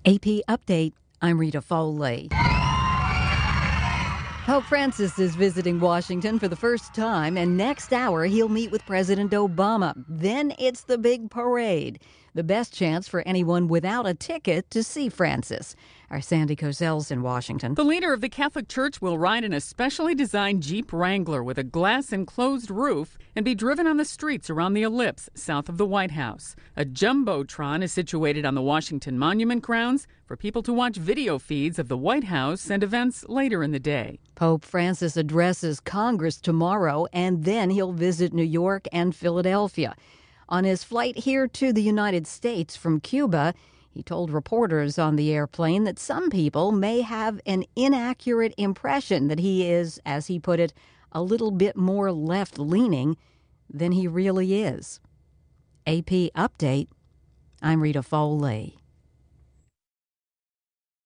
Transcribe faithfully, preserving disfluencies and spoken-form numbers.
A P Update, I'm Rita Foley. Pope Francis is visiting Washington for the first time, and next hour he'll meet with President Obama. Then it's the big parade, the best chance for anyone without a ticket to see Francis. Our Sandy Kozel's in Washington. The leader of the Catholic Church will ride in a specially designed Jeep Wrangler with a glass-enclosed roof and be driven on the streets around the Ellipse, south of the White House. A Jumbotron is situated on the Washington Monument grounds for people to watch video feeds of the White House and events later in the day. Pope Francis addresses Congress tomorrow, and then he'll visit New York and Philadelphia. On his flight here to the United States from Cuba, he told reporters on the airplane that some people may have an inaccurate impression that he is, as he put it, a little bit more left-leaning than he really is. A P Update, I'm Rita Foley.